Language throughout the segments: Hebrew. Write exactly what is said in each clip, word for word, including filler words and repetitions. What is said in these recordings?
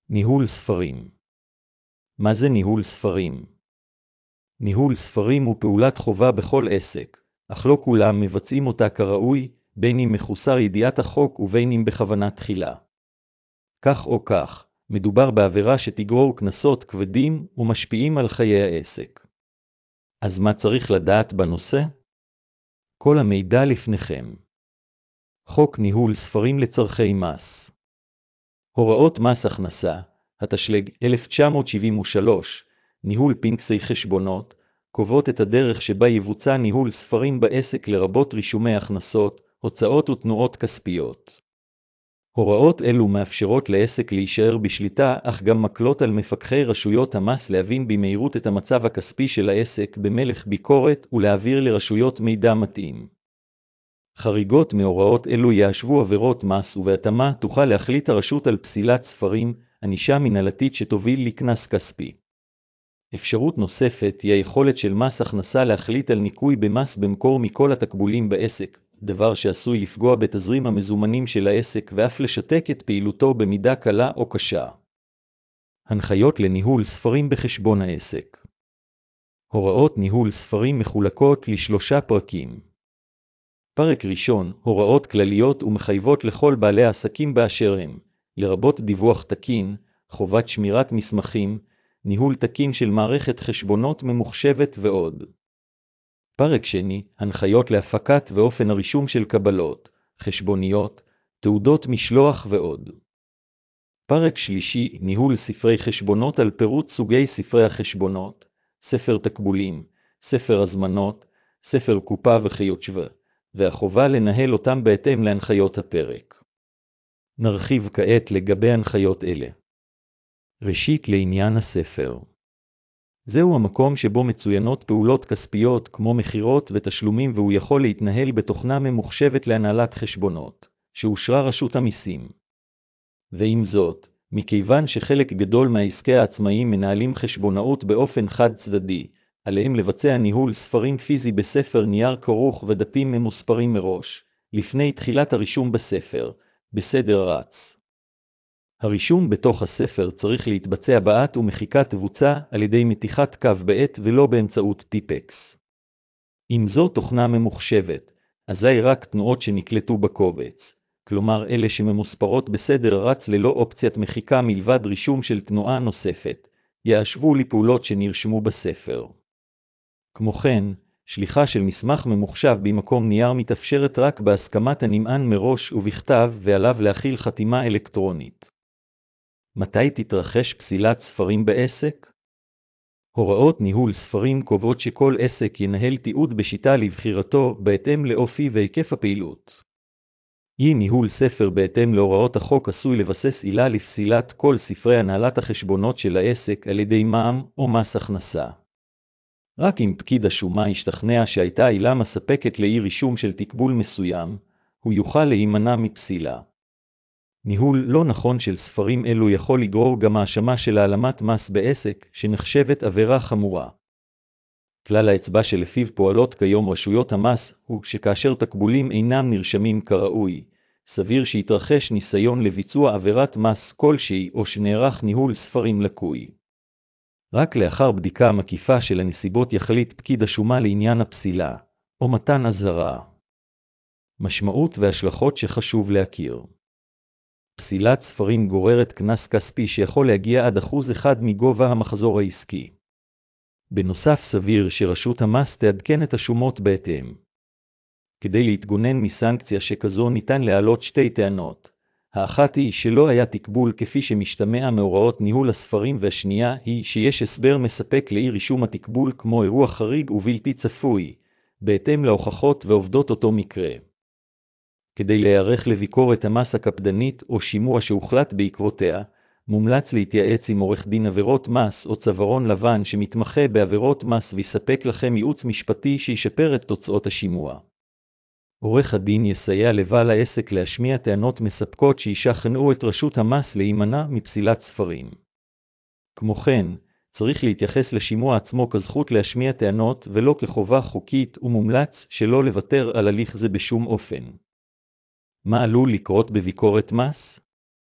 ניהול ספרים. מה זה ניהול ספרים? ניהול ספרים הוא פעולת חובה בכל עסק, אך לא כולם מבצעים אותה כראוי, בין אם מחוסר ידיעת החוק ובין אם בכוונה תחילה. כך או כך, מדובר בעבירה שתגרור קנסות כבדים ומשפיעים על חיי העסק. אז מה צריך לדעת בנושא? כל המידע לפניכם. חוק ניהול ספרים לצורכי מס. הוראות מס הכנסה, התשל"ג אלף תשע מאות שבעים ושלוש, ניהול פנקסי חשבונות, קובעות את הדרך שבה יבוצע ניהול ספרים בעסק לרבות רישומי הכנסות, הוצאות ותנועות כספיות. הוראות אלו מאפשרות לעסק להישאר בשליטה, אך גם מקלות על מפקחי רשויות המס להבין במהירות את המצב הכספי של העסק במלך ביקורת ולהעביר לרשויות מידע מתאים. חריגות מהוראות אלו יאשבו עבירות מס, ובהתאמה תוכל להחליט הרשות על פסילת ספרים, ענישה מנהלתית שתוביל לקנס כספי. אפשרות נוספת היא היכולת של מס הכנסה להחליט על ניכוי במס במקור מכל התקבולים בעסק, דבר שעשוי לפגוע בתזרים המזומנים של העסק ואף לשתק את פעילותו במידה קלה או קשה. הנחיות לניהול ספרים בחשבון העסק. הוראות ניהול ספרים מחולקות לשלושה פרקים. פרק ראשון, הוראות כלליות ומחייבות לכל בעלי העסקים באשר הם, לרבות דיווח תקין, חובת שמירת מסמכים, ניהול תקין של מערכת חשבונות ממוחשבת ועוד. פרק שני, הנחיות להפקת ואופן הרישום של קבלות, חשבוניות, תעודות משלוח ועוד. פרק שלישי, ניהול ספרי חשבונות על פירוט סוגי ספרי החשבונות, ספר תקבולים, ספר הזמנות, ספר קופה וכיוצ'בה, והחובה לנהל אותם בהתאם להנחיות הפרק. נרחיב כעת לגבי הנחיות אלה. ראשית, לעניין הספר. זהו המקום שבו מצוינות פעולות כספיות כמו מחירות ותשלומים, והוא יכול להתנהל בתוכנה ממוחשבת להנהלת חשבונות, שאושרה רשות המיסים. ועם זאת, מכיוון שחלק גדול מהעסקי העצמאיים מנהלים חשבונאות באופן חד צדדי, עליהם לבצע ניהול ספרים פיזי בספר נייר כרוך ודפים ממוספרים מראש, לפני תחילת הרישום בספר, בסדר רץ. הרישום בתוך הספר צריך להתבצע בעת ומחיקה תבוצע על ידי מתיחת קו בעת ולא באמצעות טיפקס. אם זו תוכנה ממוחשבת, אזי רק תנועות שנקלטו בקובץ, כלומר אלה שממוספרות בסדר רץ ללא אופציית מחיקה מלבד רישום של תנועה נוספת, יאשבו לפעולות שנרשמו בספר. כמו כן, שליחה של מסמך ממוחשב במקום נייר מתאפשרת רק בהסכמת הנמען מראש ובכתב, ועליו להכיל חתימה אלקטרונית. מתי תתרחש פסילת ספרים בעסק? הוראות ניהול ספרים קובעות שכל עסק ינהל תיעוד בשיטה לבחירתו בהתאם לאופי והיקף הפעילות. אי ניהול ספר בהתאם להוראות החוק עשוי לבסס עילה לפסילת כל ספרי הנהלת החשבונות של העסק על ידי מע"מ או מס הכנסה. רק אם פקיד השומה ישתכנע שהייתה עילה מספקת לאי רישום של תקבול מסוים, הוא יוכל להימנע מפסילה. ניהול לא נכון של ספרים אלו יכול לגרור גם האשמה של העלמת מס בעסק, שנחשבת עבירה חמורה. כלל האצבע שלפיו פועלות כיום רשויות המס הוא שכאשר תקבולים אינם נרשמים כראוי, סביר שיתרחש ניסיון לביצוע עבירת מס כלשהי או שנערך ניהול ספרים לקוי. רק לאחר בדיקה מקיפה של הנסיבות יחליט פקיד השומה לעניין הפסילה, או מתן אזהרה. משמעות והשלכות שחשוב להכיר. פסילת ספרים גוררת קנס כספי שיכול להגיע עד אחוז אחד מגובה המחזור העסקי. בנוסף, סביר שרשות המס תעדכן את השומות בהתאם. כדי להתגונן מסנקציה שכזו ניתן להעלות שתי טענות. האחת היא שלא היה תקבול כפי שמשתמע מהוראות ניהול הספרים, והשנייה היא שיש הסבר מספק לאי רישום התקבול כמו אירוע חריג ובלתי צפוי, בהתאם להוכחות ועובדות אותו מקרה. כדי להיערך לביקורת המס הקפדנית או שימוע שהוחלט בעקבותיה, מומלץ להתייעץ עם עורך דין עבירות מס או צווארון לבן שמתמחה בעבירות מס ויספק לכם ייעוץ משפטי שישפר את תוצאות השימוע. עורך הדין יסייע לבעל העסק להשמיע טענות מספקות שישכנעו את רשות המס להימנע מפסילת ספרים. כמו כן, צריך להתייחס לשימוע עצמו כזכות להשמיע טענות ולא כחובה חוקית, ומומלץ שלא לוותר על הליך זה בשום אופן. מה עלול לקרות בביקורת מס?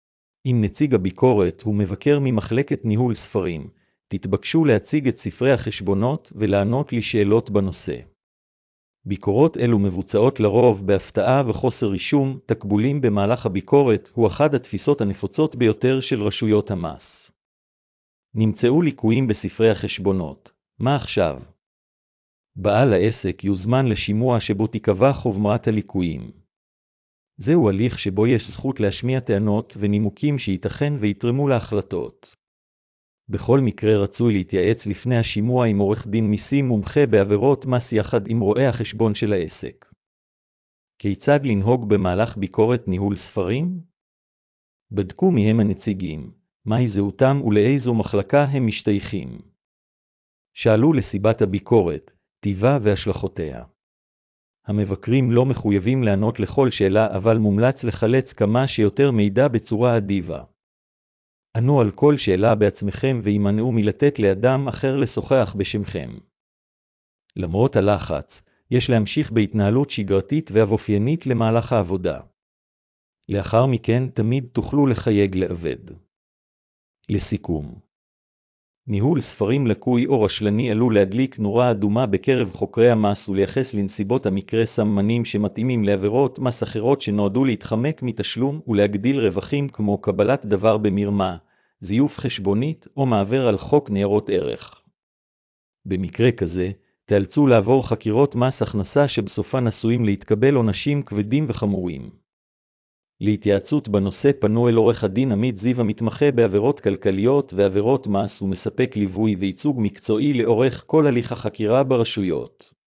אם נציג הביקורת הוא מבקר ממחלקת ניהול ספרים, תתבקשו להציג את ספרי החשבונות ולענות לשאלות בנושא. ביקורות אלו מבוצעות לרוב בהפתעה וחוסר רישום תקבולים במהלך הביקורת הוא אחד התפיסות הנפוצות ביותר של רשויות המס. נמצאו ליקויים בספרי החשבונות. מה עכשיו? בעל העסק יוזמן לשימוע שבו תיקבע חומרת הליקויים. זהו הליך שבו יש זכות להשמיע טענות ונימוקים שייתכן ויתרמו להחלטות. בכל מקרה רצוי להתייעץ לפני השימוע עם עורך דין מיסים מומחה בעבירות מס יחד עם רואה החשבון של העסק. כיצד לנהוג במהלך ביקורת ניהול ספרים? בדקו מהם הנציגים, מהי זהותם ולאיזו מחלקה הם משתייכים. שאלו לסיבת הביקורת, טיבה והשלכותיה. המבקרים לא מחויבים לענות לכל שאלה אבל מומלץ לחלץ כמה שיותר מידע בצורה אדיבה. ענו על כל שאלה בעצמכם וימנעו מלתת לאדם אחר לשוחח בשמכם. למרות הלחץ, יש להמשיך בהתנהלות שגרתית ואופיינית למהלך העבודה. לאחר מכן תמיד תוכלו לחייג לעבד. לסיכום, ניהול ספרים לקוי או רשלני עלול להדליק נורה אדומה בקרב חוקרי המס ולייחס לנסיבות המקרה סממנים שמתאימים לעבירות מס אחרות שנועדו להתחמק מתשלום ולהגדיל רווחים כמו קבלת דבר במרמה, זיוף חשבונית או מעבר על חוק ניירות ערך. במקרה כזה, תאלצו לעבור חקירות מס הכנסה שבסופן עשויים להתקבל עונשים כבדים וחמורים. להתייעצות בנושא פנו אל עורך הדין עמית זיו המתמחה בעבירות כלכליות ועבירות מס ומספק ליווי וייצוג מקצועי לאורך כל הליך החקירה ברשויות.